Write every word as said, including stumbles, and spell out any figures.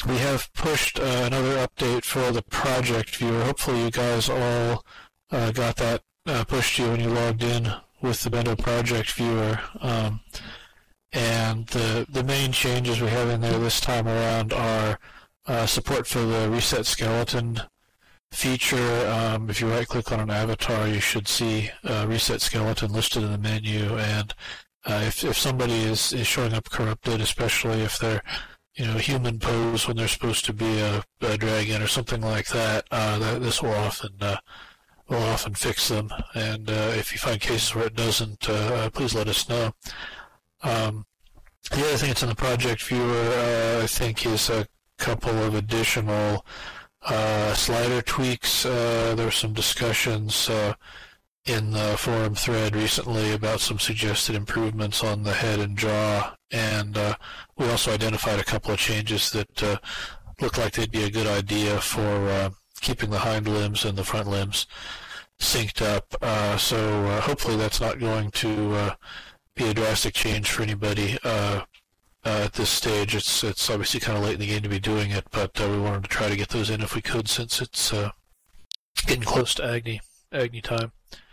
we have pushed uh, another update for the project viewer. Hopefully you guys all uh, got that uh, pushed to you when you logged in with the Bendo project viewer. Um, and the, the main changes we have in there this time around are uh, support for the reset skeleton feature. Um, if you right-click on an avatar, you should see uh, reset skeleton listed in the menu. And uh, if, if somebody is, is showing up corrupted, especially if they're you know, human pose when they're supposed to be a, a dragon or something like that, uh, that this will often uh, will often fix them. And uh, if you find cases where it doesn't, uh, please let us know. Um, the other thing that's in the project viewer, uh, I think, is a couple of additional uh, slider tweaks. Uh, there were some discussions uh, in the forum thread recently about some suggested improvements on the head and jaw, and uh, we also identified a couple of changes that uh, look like they'd be a good idea for uh, keeping the hind limbs and the front limbs synced up. Uh, so uh, hopefully that's not going to uh, be a drastic change for anybody uh, uh, at this stage. It's it's obviously kind of late in the game to be doing it, but uh, we wanted to try to get those in if we could, since it's uh, getting close to Agni Agni time.